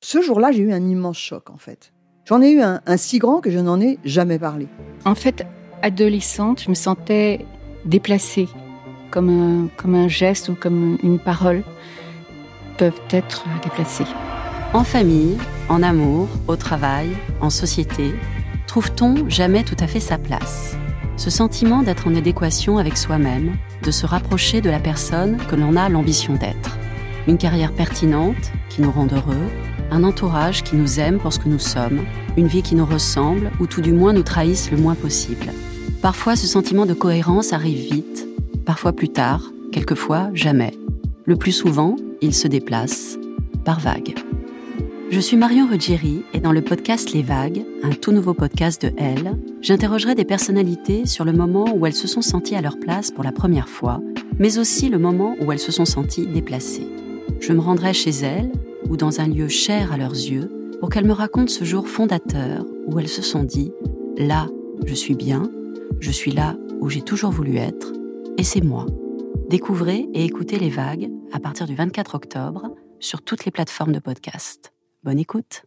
Ce jour-là, j'ai eu un immense choc, en fait. J'en ai eu un si grand que je n'en ai jamais parlé. En fait, adolescente, je me sentais déplacée, comme un geste ou comme une parole peuvent être déplacées. En famille, en amour, au travail, en société, trouve-t-on jamais tout à fait sa place ? Ce sentiment d'être en adéquation avec soi-même, de se rapprocher de la personne que l'on a l'ambition d'être. Une carrière pertinente qui nous rend heureux, un entourage qui nous aime pour ce que nous sommes, une vie qui nous ressemble ou tout du moins nous trahisse le moins possible. Parfois, ce sentiment de cohérence arrive vite, parfois plus tard, quelquefois jamais. Le plus souvent, il se déplace par vagues. Je suis Marion Ruggieri et dans le podcast Les Vagues, un tout nouveau podcast de Elle, j'interrogerai des personnalités sur le moment où elles se sont senties à leur place pour la première fois, mais aussi le moment où elles se sont senties déplacées. Je me rendrai chez elles ou dans un lieu cher à leurs yeux pour qu'elles me racontent ce jour fondateur où elles se sont dit « Là, je suis bien, je suis là où j'ai toujours voulu être, et c'est moi ». Découvrez et écoutez Les Vagues à partir du 24 octobre sur toutes les plateformes de podcast. Bonne écoute.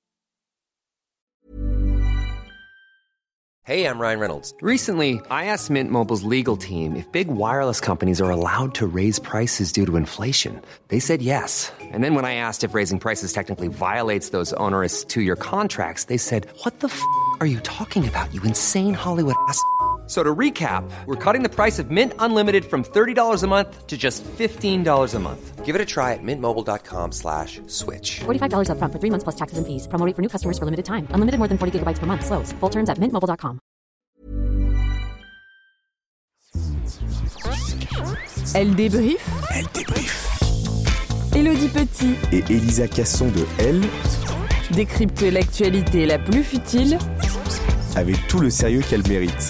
Hey, I'm Ryan Reynolds. Recently, I asked Mint Mobile's legal team if big wireless companies are allowed to raise prices due to inflation. They said yes. And then when I asked if raising prices technically violates those onerous two-year contracts, they said, "What the f*** are you talking about, you insane Hollywood ass?" So to recap, we're cutting the price of Mint Unlimited from $30 a month to just $15 a month. Give it a try at mintmobile.com/switch. $45 up front for 3 months plus taxes and fees. Promo rate for new customers for limited time. Unlimited more than 40 gigabytes per month. Slows full terms at mintmobile.com. Elle débrief. Elle débrief. Élodie Petit Et Elisa Casson de Elle décrypte l'actualité la plus futile avec tout le sérieux qu'elle mérite.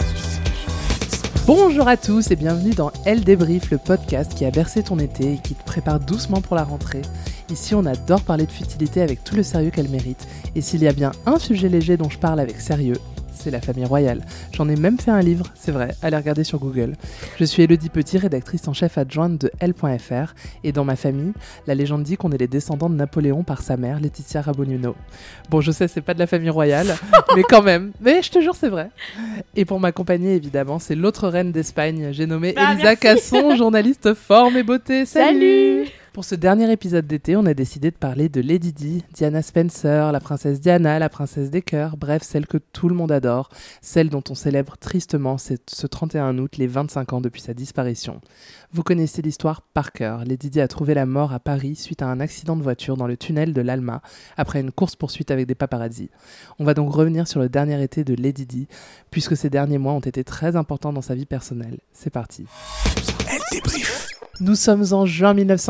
Bonjour à tous et bienvenue dans Elle débrief, le podcast qui a bercé ton été et qui te prépare doucement pour la rentrée. Ici, on adore parler de futilité avec tout le sérieux qu'elle mérite. Et s'il y a bien un sujet léger dont je parle avec sérieux, c'est la famille royale. J'en ai même fait un livre, c'est vrai, allez regarder sur Google. Je suis Élodie Petit, rédactrice en chef adjointe de Elle.fr. Et dans ma famille, la légende dit qu'on est les descendants de Napoléon par sa mère, Laetitia Rabonino. Bon, je sais, c'est pas de la famille royale, mais quand même. Mais je te jure, c'est vrai. Et pour m'accompagner, évidemment, c'est l'autre reine d'Espagne. J'ai nommé Elisa Casson, journaliste forme et beauté. Salut. Pour ce dernier épisode d'été, on a décidé de parler de Lady Di, Diana Spencer, la princesse Diana, la princesse des cœurs, bref, celle que tout le monde adore, celle dont on célèbre tristement ce 31 août les 25 ans depuis sa disparition. Vous connaissez l'histoire par cœur. Lady Di a trouvé la mort à Paris suite à un accident de voiture dans le tunnel de l'Alma, après une course-poursuite avec des paparazzis. On va donc revenir sur le dernier été de Lady Di, puisque ces derniers mois ont été très importants dans sa vie personnelle. C'est parti. Elle débrief. Nous sommes en juin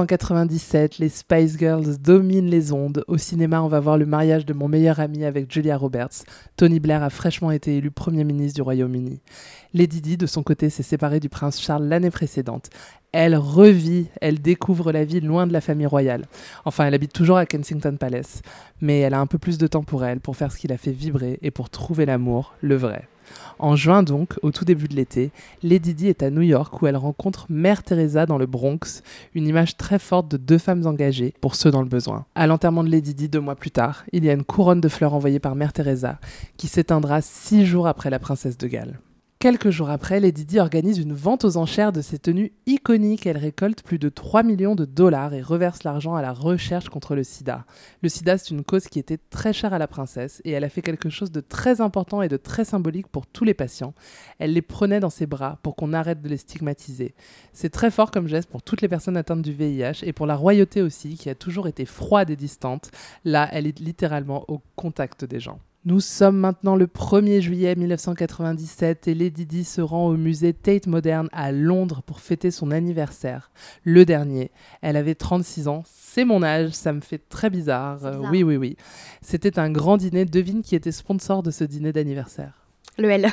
1997, les Spice Girls dominent les ondes. Au cinéma, on va voir le mariage de mon meilleur ami avec Julia Roberts. Tony Blair a fraîchement été élu Premier ministre du Royaume-Uni. Lady Di, de son côté, s'est séparée du prince Charles l'année précédente. Elle revit, elle découvre la vie loin de la famille royale. Enfin, elle habite toujours à Kensington Palace, mais elle a un peu plus de temps pour elle, pour faire ce qui la fait vibrer et pour trouver l'amour, le vrai. En juin donc, au tout début de l'été, Lady Di est à New York où elle rencontre Mère Teresa dans le Bronx, une image très forte de deux femmes engagées pour ceux dans le besoin. À l'enterrement de Lady Di 2 mois plus tard, il y a une couronne de fleurs envoyée par Mère Teresa qui s'éteindra 6 jours après la princesse de Galles. Quelques jours après, Lady Di organise une vente aux enchères de ses tenues iconiques. Elle récolte plus de 3 millions de dollars et reverse l'argent à la recherche contre le sida. Le sida, c'est une cause qui était très chère à la princesse et elle a fait quelque chose de très important et de très symbolique pour tous les patients. Elle les prenait dans ses bras pour qu'on arrête de les stigmatiser. C'est très fort comme geste pour toutes les personnes atteintes du VIH et pour la royauté aussi, qui a toujours été froide et distante. Là, elle est littéralement au contact des gens. Nous sommes maintenant le 1er juillet 1997 et Lady Di se rend au musée Tate Modern à Londres pour fêter son anniversaire. Le dernier. Elle avait 36 ans. C'est mon âge, ça me fait très bizarre. Oui. C'était un grand dîner. Devine qui était sponsor de ce dîner d'anniversaire. Le L.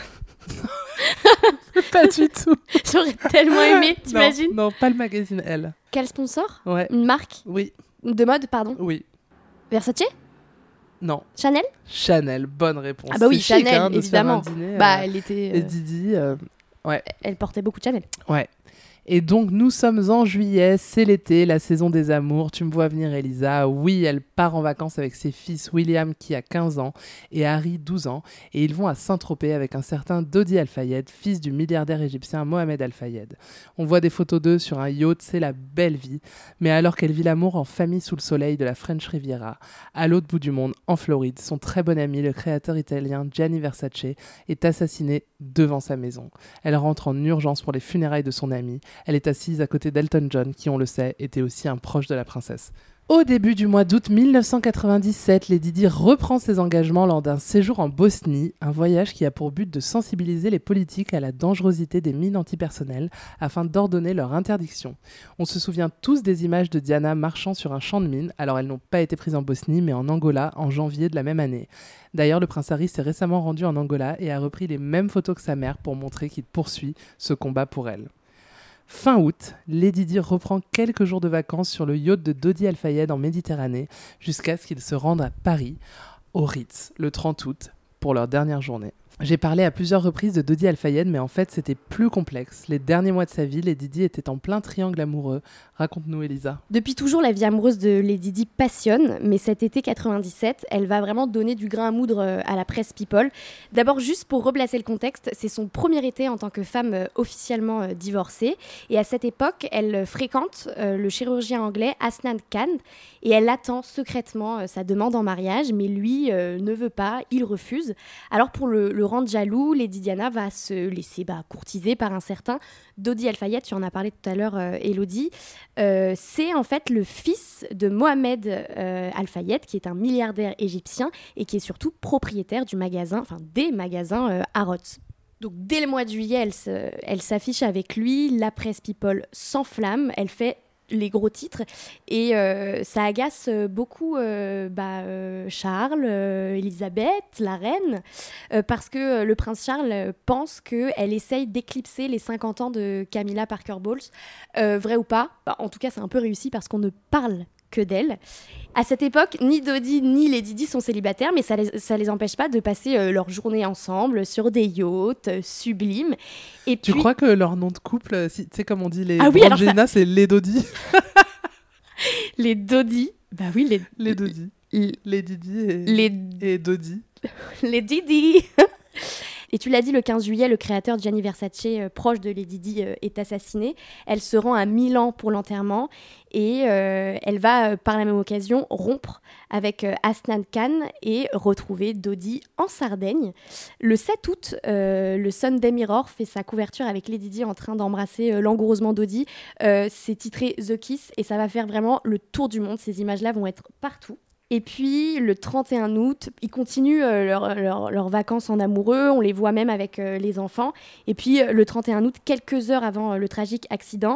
Pas du tout. J'aurais tellement aimé, t'imagines ? Non, pas le magazine Elle. Quel sponsor ? Ouais. Une marque ? Oui. De mode, pardon ? Oui. Versace ? Non. Chanel, bonne réponse. Ah bah oui, c'est chic, Chanel, évidemment. De se faire un dîner, bah, elle était... et Didi, ouais. Elle portait beaucoup de Chanel. Ouais. Et donc, nous sommes en juillet, c'est l'été, la saison des amours. Tu me vois venir, Elisa. Oui, elle part en vacances avec ses fils, William qui a 15 ans et Harry 12 ans. Et ils vont à Saint-Tropez avec un certain Dodi Al-Fayed, fils du milliardaire égyptien Mohamed Al-Fayed. On voit des photos d'eux sur un yacht, c'est la belle vie. Mais alors qu'elle vit l'amour en famille sous le soleil de la French Riviera, à l'autre bout du monde, en Floride, son très bon ami, le créateur italien Gianni Versace, est assassiné devant sa maison. Elle rentre en urgence pour les funérailles de son ami. Elle est assise à côté d'Elton John, qui, on le sait, était aussi un proche de la princesse. Au début du mois d'août 1997, Lady Di reprend ses engagements lors d'un séjour en Bosnie, un voyage qui a pour but de sensibiliser les politiques à la dangerosité des mines antipersonnelles afin d'ordonner leur interdiction. On se souvient tous des images de Diana marchant sur un champ de mines, alors elles n'ont pas été prises en Bosnie mais en Angola en janvier de la même année. D'ailleurs, le prince Harry s'est récemment rendu en Angola et a repris les mêmes photos que sa mère pour montrer qu'il poursuit ce combat pour elle. Fin août, Lady Di reprend quelques jours de vacances sur le yacht de Dodi Al-Fayed en Méditerranée jusqu'à ce qu'ils se rendent à Paris, au Ritz, le 30 août, pour leur dernière journée. J'ai parlé à plusieurs reprises de Dodi Al-Fayed, mais en fait c'était plus complexe. Les derniers mois de sa vie, Lady Di était en plein triangle amoureux. Raconte-nous, Elisa. Depuis toujours, la vie amoureuse de Lady Di passionne, mais cet été 97, elle va vraiment donner du grain à moudre à la presse People. D'abord, juste pour replacer le contexte, c'est son premier été en tant que femme officiellement divorcée. Et à cette époque, elle fréquente le chirurgien anglais Asnan Khan et elle attend secrètement sa demande en mariage, mais lui ne veut pas, il refuse. Alors pour le rendre jaloux, Lady Diana va se laisser courtiser par un certain Dodi Al-Fayed, tu en as parlé tout à l'heure, Elodie. C'est en fait le fils de Mohamed Al-Fayed, qui est un milliardaire égyptien et qui est surtout propriétaire des magasins Harrods. Donc dès le mois de juillet, elle s'affiche avec lui, la presse People s'enflamme, elle fait les gros titres et ça agace beaucoup Charles, Elisabeth, la reine, parce que le prince Charles pense qu'elle essaye d'éclipser les 50 ans de Camilla Parker Bowles. Vrai ou pas, en tout cas c'est un peu réussi parce qu'on ne parle que d'elle. À cette époque, ni Dodi ni Lady Di sont célibataires, mais ça les empêche pas de passer leur journée ensemble sur des yachts sublimes. Et tu puis... crois que leur nom de couple, tu sais comme on dit les Brangelina, c'est les Dodi. Les Dodi. Bah oui, les Dodi. Les Didi et Dodi. Les Didi. Et tu l'as dit, le 15 juillet, le créateur Gianni Versace, proche de Lady Di, est assassiné. Elle se rend à Milan pour l'enterrement et elle va, par la même occasion, rompre avec Asnan Khan et retrouver Dodi en Sardaigne. Le 7 août, le Sunday Mirror fait sa couverture avec Lady Di en train d'embrasser langoureusement Dodi. C'est titré The Kiss et ça va faire vraiment le tour du monde. Ces images-là vont être partout. Et puis, le 31 août, ils continuent leurs vacances en amoureux. On les voit même avec les enfants. Et puis, le 31 août, quelques heures avant le tragique accident,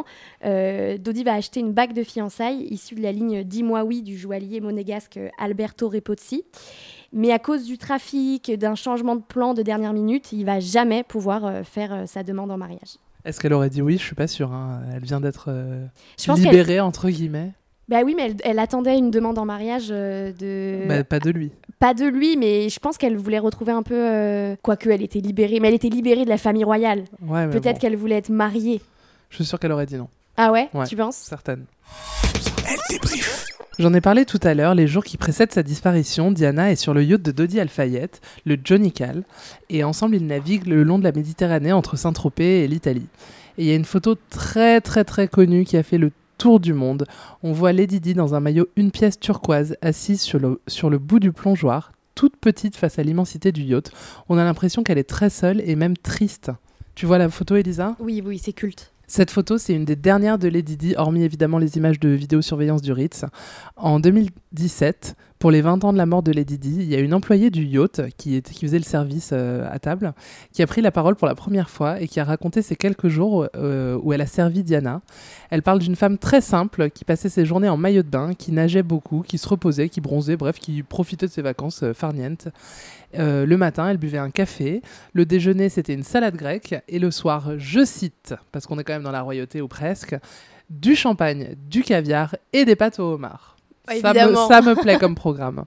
Dodi va acheter une bague de fiançailles issue de la ligne 10 mois oui du joaillier monégasque Alberto Repozzi. Mais à cause du trafic, d'un changement de plan de dernière minute, il ne va jamais pouvoir faire sa demande en mariage. Est-ce qu'elle aurait dit oui ? Je ne suis pas sûre. Hein. Elle vient d'être libérée, entre guillemets. Bah oui, mais elle attendait une demande en mariage de... pas de lui. Pas de lui, mais je pense qu'elle voulait retrouver un peu... Quoique, elle était libérée. Mais elle était libérée de la famille royale. Ouais, peut-être qu'elle voulait être mariée. Je suis sûre qu'elle aurait dit non. Ah ouais, tu penses ? Certaine. Elle débrief. J'en ai parlé tout à l'heure, les jours qui précèdent sa disparition, Diana est sur le yacht de Dodi Al-Fayed, le Johnny Cal, et ensemble ils naviguent le long de la Méditerranée entre Saint-Tropez et l'Italie. Et il y a une photo très très très connue qui a fait le tour du monde. On voit Lady Di dans un maillot une pièce turquoise, assise sur le bout du plongeoir, toute petite face à l'immensité du yacht. On a l'impression qu'elle est très seule et même triste. Tu vois la photo, Elisa ? Oui, c'est culte. Cette photo, c'est une des dernières de Lady Di, hormis évidemment les images de vidéosurveillance du Ritz. En 2017, pour les 20 ans de la mort de Lady Di, il y a une employée du yacht qui faisait le service à table, qui a pris la parole pour la première fois et qui a raconté ces quelques jours où elle a servi Diana. Elle parle d'une femme très simple qui passait ses journées en maillot de bain, qui nageait beaucoup, qui se reposait, qui bronzait, bref, qui profitait de ses vacances farnientes. Le matin, elle buvait un café. Le déjeuner, c'était une salade grecque. Et le soir, je cite, parce qu'on est quand même dans la royauté ou presque, du champagne, du caviar et des pâtes au homard. Évidemment. Ça me plaît comme programme.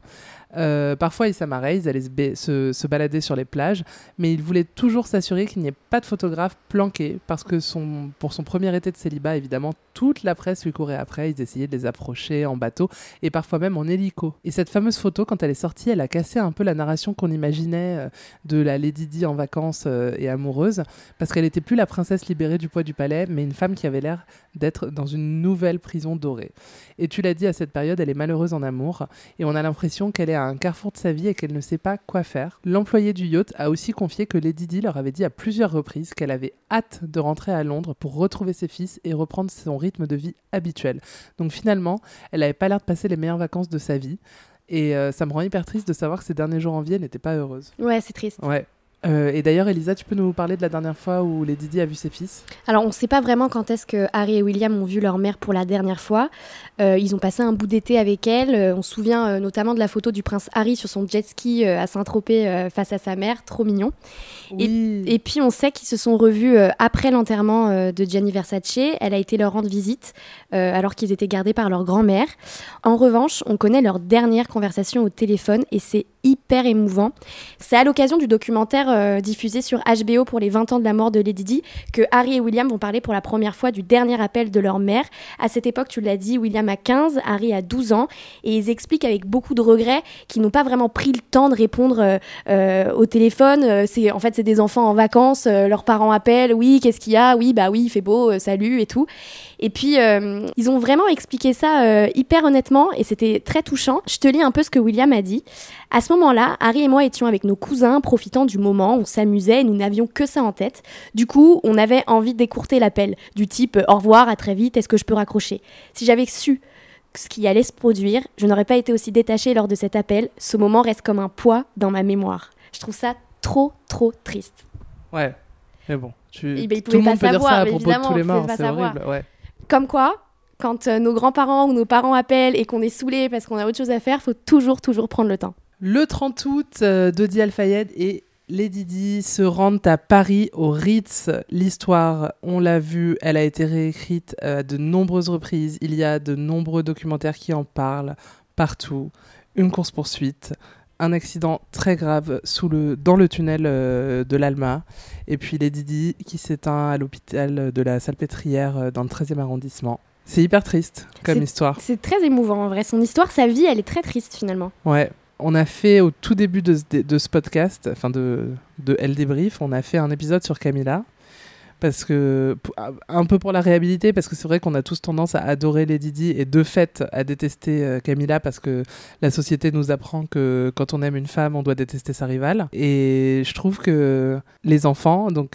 Parfois, ils s'amarraient, ils allaient se balader sur les plages, mais il voulait toujours s'assurer qu'il n'y ait pas de photographe planqué, parce que pour son premier été de célibat, évidemment, toute la presse lui courait après, ils essayaient de les approcher en bateau, et parfois même en hélico. Et cette fameuse photo, quand elle est sortie, elle a cassé un peu la narration qu'on imaginait de la Lady Di en vacances et amoureuse, parce qu'elle n'était plus la princesse libérée du poids du palais, mais une femme qui avait l'air d'être dans une nouvelle prison dorée. Et tu l'as dit, à cette période, elle est malheureuse en amour, et on a l'impression qu'elle est à un carrefour de sa vie et qu'elle ne sait pas quoi faire. L'employé du yacht a aussi confié que Lady Di leur avait dit à plusieurs reprises qu'elle avait hâte de rentrer à Londres pour retrouver ses fils et reprendre son rythme de vie habituel. Donc finalement, elle n'avait pas l'air de passer les meilleures vacances de sa vie. Et ça me rend hyper triste de savoir que ces derniers jours en vie, elle n'était pas heureuse. Ouais, c'est triste. Ouais. Et d'ailleurs, Elisa, tu peux nous parler de la dernière fois où Lady Di a vu ses fils ? Alors, on ne sait pas vraiment quand est-ce que Harry et William ont vu leur mère pour la dernière fois. Ils ont passé un bout d'été avec elle. On se souvient notamment de la photo du prince Harry sur son jet ski à Saint-Tropez face à sa mère. Trop mignon. Oui. Et puis, on sait qu'ils se sont revus après l'enterrement de Gianni Versace. Elle a été leur rendre visite alors qu'ils étaient gardés par leur grand-mère. En revanche, on connaît leur dernière conversation au téléphone et c'est hyper émouvant. C'est à l'occasion du documentaire diffusé sur HBO pour les 20 ans de la mort de Lady Di que Harry et William vont parler pour la première fois du dernier appel de leur mère. À cette époque, tu l'as dit, William a 15, Harry a 12 ans et ils expliquent avec beaucoup de regrets qu'ils n'ont pas vraiment pris le temps de répondre au téléphone. C'est des enfants en vacances, leurs parents appellent, oui, qu'est-ce qu'il y a ? Oui, bah oui, il fait beau, salut et tout. Et puis, ils ont vraiment expliqué ça hyper honnêtement et c'était très touchant. Je te lis un peu ce que William a dit. À ce moment-là, Harry et moi étions avec nos cousins, profitant du moment, on s'amusait et nous n'avions que ça en tête. Du coup, on avait envie d'écourter l'appel, du type « au revoir, à très vite, est-ce que je peux raccrocher ?» Si j'avais su ce qui allait se produire, je n'aurais pas été aussi détachée lors de cet appel. Ce moment reste comme un poids dans ma mémoire. Je trouve ça trop, trop triste. Ouais, mais bon, tout le pouvait monde pas peut dire ça à savoir, propos de tous les morts, pas c'est savoir. horrible, ouais. Comme quoi, quand nos grands-parents ou nos parents appellent et qu'on est saoulés parce qu'on a autre chose à faire, il faut toujours prendre le temps. Le 30 août, Dodi Al-Fayed et Lady Di se rendent à Paris, au Ritz. L'histoire, on l'a vu, elle a été réécrite à de nombreuses reprises. Il y a de nombreux documentaires qui en parlent partout. Une course-poursuite, un accident très grave dans le tunnel de l'Alma. Et puis Lady Di qui s'éteint à l'hôpital de la Salpêtrière dans le 13e arrondissement. C'est hyper triste comme histoire. C'est très émouvant en vrai. Son histoire, sa vie, elle est très triste finalement. Ouais. On a fait au tout début de ce podcast, enfin de Elle Débrief, on a fait un épisode sur Camilla, parce que, un peu pour la réhabiliter, parce que c'est vrai qu'on a tous tendance à adorer Lady Di et de fait à détester Camilla, parce que la société nous apprend que quand on aime une femme, on doit détester sa rivale. Et je trouve que les enfants, donc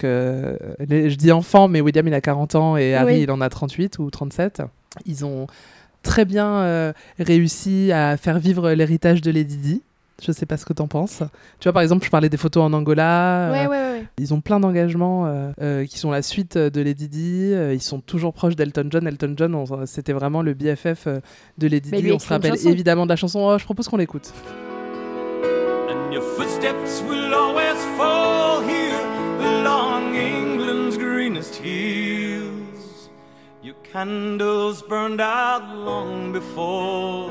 je dis enfants, mais William il a 40 ans et Harry il en a 38 ou 37, ils ont très bien réussi à faire vivre l'héritage de Lady Di. Je sais pas ce que t'en penses. Tu vois, par exemple, je parlais des photos en Angola. Ouais. Ils ont plein d'engagements qui sont la suite de Lady Di. Ils sont toujours proches d'Elton John. Elton John, c'était vraiment le BFF de Lady Di. On se rappelle évidemment de la chanson. Oh, je propose qu'on l'écoute. And your footsteps will always fall here along England's greenest hills. Your candles burned out long before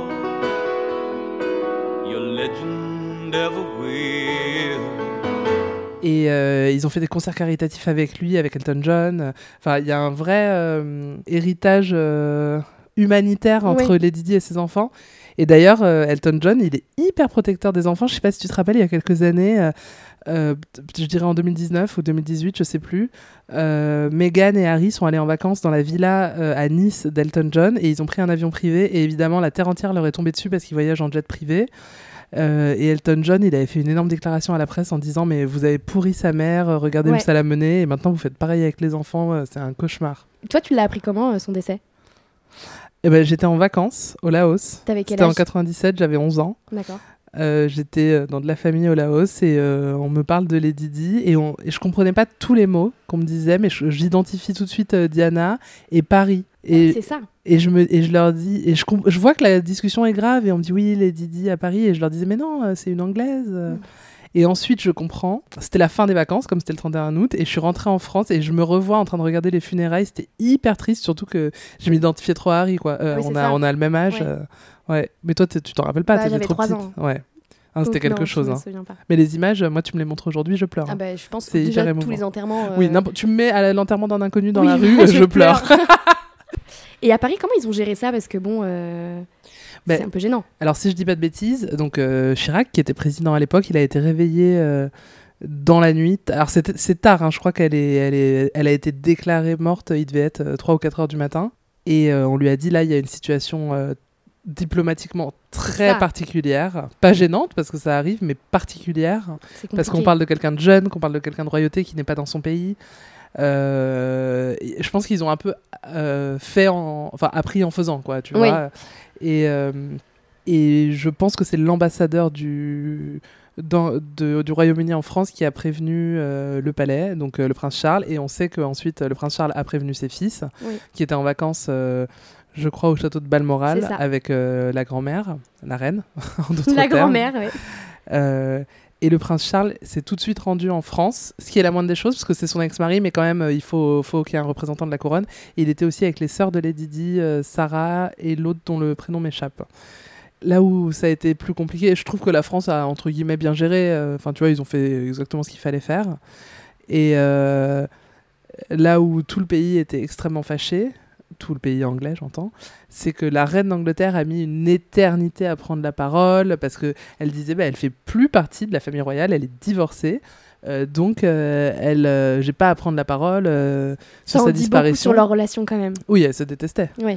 your legend ever will. Et ils ont fait des concerts caritatifs avec lui, avec Elton John. Enfin, il y a un vrai héritage humanitaire entre Lady Di et ses enfants. Et d'ailleurs, Elton John, il est hyper protecteur des enfants. Je sais pas si tu te rappelles, il y a quelques années, je dirais en 2019 ou 2018, je sais plus, Meghan et Harry sont allés en vacances dans la villa à Nice d'Elton John et ils ont pris un avion privé et évidemment la terre entière leur est tombée dessus parce qu'ils voyagent en jet privé. Et Elton John, il avait fait une énorme déclaration à la presse en disant mais vous avez pourri sa mère, regardez où ça l'a mené et maintenant vous faites pareil avec les enfants, c'est un cauchemar. Toi, tu l'as appris comment, son décès ? Eh ben, j'étais en vacances au Laos. T'avais quel C'était âge ? en 97, j'avais 11 ans. D'accord. J'étais dans de la famille au Laos et on me parle de Lady Di et je comprenais pas tous les mots qu'on me disait, mais j'identifie tout de suite Diana et Paris. Et, c'est ça. Et je leur dis, et je vois que la discussion est grave et on me dit oui, Lady Di à Paris et je leur disais mais non, c'est une Anglaise. Et ensuite, je comprends. C'était la fin des vacances, comme c'était le 31 août, et je suis rentrée en France et je me revois en train de regarder les funérailles. C'était hyper triste, surtout que je m'identifiais trop à Harry, quoi. On a le même âge. Ouais. Ouais. Mais toi, tu t'en rappelles pas, j'avais t'étais trop 3 petite. ans. Ouais. Hein, c'était quelque chose. Hein. Mais les images, moi, tu me les montres aujourd'hui, je pleure. Ah bah, je pense que c'est déjà tous les enterrements... Oui, tu me mets à l'enterrement d'un inconnu dans la rue, je pleure. Et à Paris, comment ils ont géré ça? Parce que bon, c'est un peu gênant. Alors, si je dis pas de bêtises, donc Chirac, qui était président à l'époque, il a été réveillé dans la nuit. Alors, c'est tard, hein, je crois qu'elle a été déclarée morte, il devait être 3 ou 4 heures du matin. Et on lui a dit, là, il y a une situation diplomatiquement très particulière. Pas gênante, parce que ça arrive, mais particulière. Parce qu'on parle de quelqu'un de jeune, qu'on parle de quelqu'un de royauté qui n'est pas dans son pays. Je pense qu'ils ont un peu appris en faisant, quoi, tu vois. Et je pense que c'est l'ambassadeur du Royaume-Uni en France qui a prévenu le palais, donc le prince Charles, et on sait qu'ensuite le prince Charles a prévenu ses fils, qui étaient en vacances, je crois, au château de Balmoral, avec la grand-mère, la reine, en d'autres termes. Grand-mère, oui. Et le prince Charles s'est tout de suite rendu en France, ce qui est la moindre des choses, parce que c'est son ex-mari, mais quand même, il faut qu'il y ait un représentant de la couronne. Et il était aussi avec les sœurs de Lady Di, Sarah, et l'autre dont le prénom m'échappe. Là où ça a été plus compliqué, je trouve que la France a, entre guillemets, bien géré. Enfin, tu vois, ils ont fait exactement ce qu'il fallait faire. Et là où tout le pays était extrêmement fâché, tout le pays anglais, j'entends, c'est que la reine d'Angleterre a mis une éternité à prendre la parole, parce qu'elle disait, elle fait plus partie de la famille royale, elle est divorcée, donc j'ai pas à prendre la parole sur sa disparition. Ça en dit beaucoup sur leur relation quand même. Oui, elle se détestait. Oui.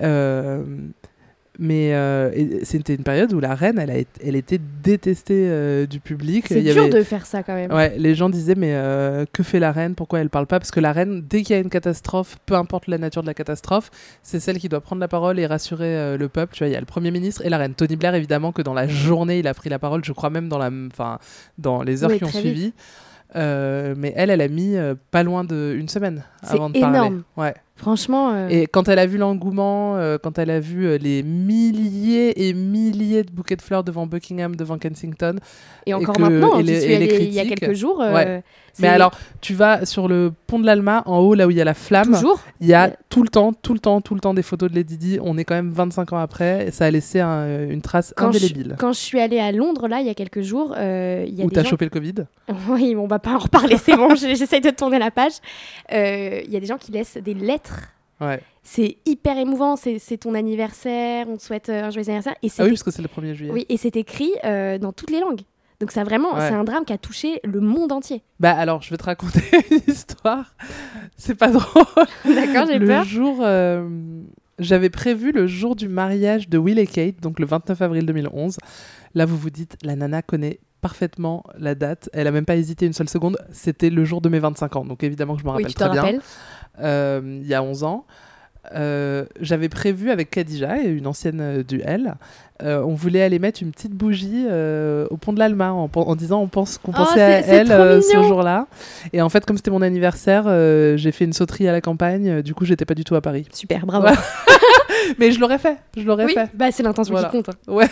Mais c'était une période où la reine, elle était détestée du public. C'est dur de faire ça quand même. Ouais, les gens disaient, mais que fait la reine? Pourquoi elle parle pas? Parce que la reine, dès qu'il y a une catastrophe, peu importe la nature de la catastrophe, c'est celle qui doit prendre la parole et rassurer le peuple. Tu vois, il y a le Premier ministre et la reine. Tony Blair, évidemment, que dans la journée, il a pris la parole, je crois même dans les heures qui ont suivi. Mais elle a mis pas loin d'une semaine avant de parler. C'est énorme. Ouais. Franchement. Et quand elle a vu l'engouement, quand elle a vu les milliers et milliers de bouquets de fleurs devant Buckingham, devant Kensington. Et encore maintenant, j'y suis allée il y a quelques jours. Ouais. Mais alors, tu vas sur le pont de l'Alma, en haut, là où il y a la flamme. Toujours. Il y a tout le temps des photos de Lady Di. On est quand même 25 ans après. Et ça a laissé une trace indélébile. Quand je suis allée à Londres, là, il y a quelques jours, il y a où t'as chopé le Covid. Oui, on va pas en reparler, c'est bon, j'essaye de tourner la page. Il y a des gens qui laissent des lettres. Ouais. C'est hyper émouvant, c'est ton anniversaire, on te souhaite un joyeux anniversaire. Et oui, parce que c'est le 1er juillet. Oui, et c'est écrit dans toutes les langues. Donc ça vraiment, c'est un drame qui a touché le monde entier. Bah alors, je vais te raconter une histoire. C'est pas drôle. D'accord, j'ai peur. Le jour, j'avais prévu le jour du mariage de Will et Kate, donc le 29 avril 2011. Là, vous vous dites, la nana connaît parfaitement la date. Elle a même pas hésité une seule seconde. C'était le jour de mes 25 ans. Donc évidemment que je me rappelle très bien. Il y a 11 ans. J'avais prévu avec Khadija, une ancienne du L, on voulait aller mettre une petite bougie au pont de l'Alma en disant qu'on pensait à elle ce jour-là. Et en fait, comme c'était mon anniversaire, j'ai fait une sauterie à la campagne. Du coup, j'étais pas du tout à Paris. Super, bravo. Ouais. Mais je l'aurais fait. Bah, c'est l'intention qui compte. Ouais.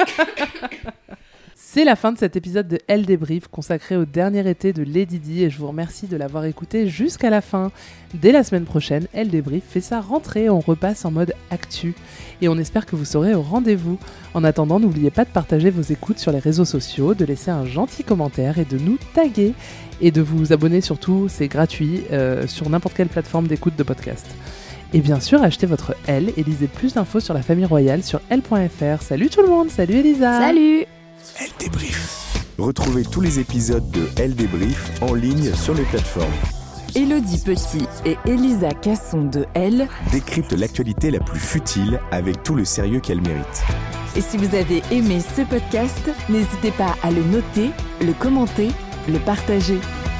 C'est la fin de cet épisode de Elle Débrief consacré au dernier été de Lady Di et je vous remercie de l'avoir écouté jusqu'à la fin. Dès la semaine prochaine, Elle Débrief fait sa rentrée, on repasse en mode actu et on espère que vous serez au rendez-vous. En attendant, n'oubliez pas de partager vos écoutes sur les réseaux sociaux, de laisser un gentil commentaire et de nous taguer et de vous abonner surtout, c'est gratuit, sur n'importe quelle plateforme d'écoute de podcast. Et bien sûr, achetez votre Elle et lisez plus d'infos sur la famille royale sur Elle.fr. Salut tout le monde, salut Elisa. Salut. Elle Débrief. Retrouvez tous les épisodes de Elle Débrief en ligne sur les plateformes. Élodie Petit et Elisa Casson de Elle décryptent l'actualité la plus futile avec tout le sérieux qu'elle mérite. Et si vous avez aimé ce podcast, n'hésitez pas à le noter, le commenter, le partager.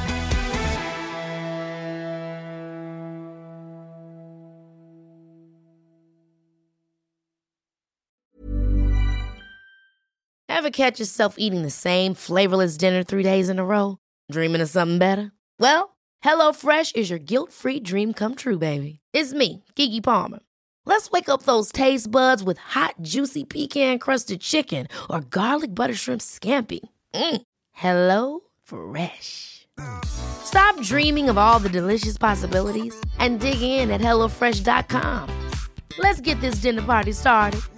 Ever catch yourself eating the same flavorless dinner 3 days in a row? Dreaming of something better? Well, HelloFresh is your guilt-free dream come true, baby. It's me, Keke Palmer. Let's wake up those taste buds with hot, juicy pecan-crusted chicken or garlic butter shrimp scampi. Hello Fresh. Stop dreaming of all the delicious possibilities and dig in at HelloFresh.com. Let's get this dinner party started.